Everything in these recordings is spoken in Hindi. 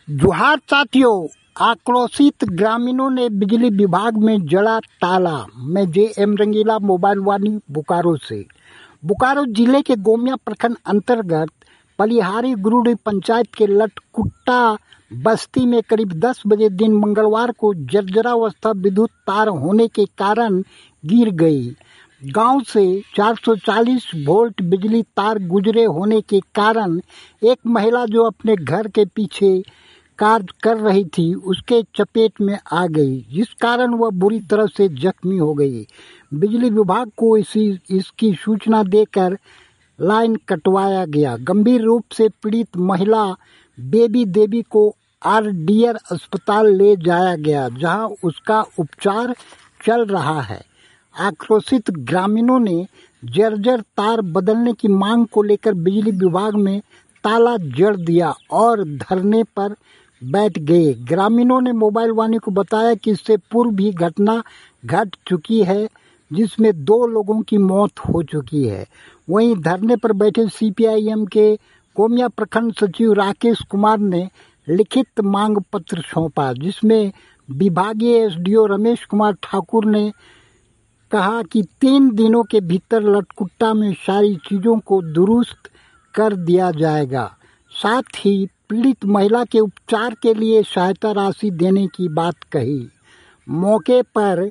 जोहार साथियों, आक्रोशित ग्रामीणों ने बिजली विभाग में जड़ा ताला। मैं जे.एम. रंगीला, मोबाइल वाणी, बोकारो से। बोकारो जिले के गोमिया प्रखंड अंतर्गत पलिहारी गुरुडी पंचायत के लटकुट्टा बस्ती में करीब 10 बजे दिन मंगलवार को जर्जरावस्था विद्युत तार होने के कारण गिर गई। गांव से 440 वोल्ट बिजली तार गुजरे होने के कारण एक महिला जो अपने घर के पीछे कार्य कर रही थी उसके चपेट में आ गई, जिस कारण वह बुरी तरह से जख्मी हो गई। बिजली विभाग को इसकी सूचना देकर लाइन कटवाया गया। गंभीर रूप से पीड़ित महिला बेबी देवी को आरडीआर अस्पताल ले जाया गया, जहां उसका उपचार चल रहा है। आक्रोशित ग्रामीणों ने जर्जर तार बदलने की मांग को लेकर बिजली विभाग में ताला जड़ दिया और धरने पर बैठ गए। ग्रामीणों ने मोबाइल वाणी को बताया कि इससे पूर्व भी घटना घट चुकी है, जिसमें 2 लोगों की मौत हो चुकी है। वहीं धरने पर बैठे सीपीआईएम के गोमिया प्रखंड सचिव राकेश कुमार ने लिखित मांग पत्र सौंपा, जिसमें विभागीय एसडीओ रमेश कुमार ठाकुर ने कहा कि 3 दिनों के भीतर लटकुट्टा में सारी चीजों को दुरुस्त कर दिया जाएगा। साथ ही पीड़ित महिला के उपचार के लिए सहायता राशि देने की बात कही। मौके पर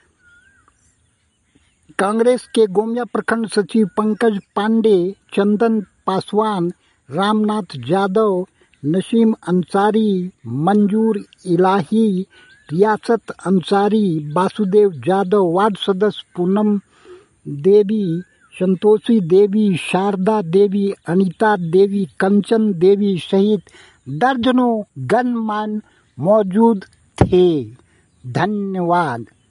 कांग्रेस के गोमिया प्रखंड सचिव पंकज पांडे, चंदन पासवान, रामनाथ यादव, नसीम अंसारी, मंजूर इलाही, रियासत अंसारी, वासुदेव यादव, वार्ड सदस्य पूनम देवी, संतोषी देवी, शारदा देवी, अनीता देवी, कंचन देवी सहित दर्जनों गणमान्य मौजूद थे। धन्यवाद।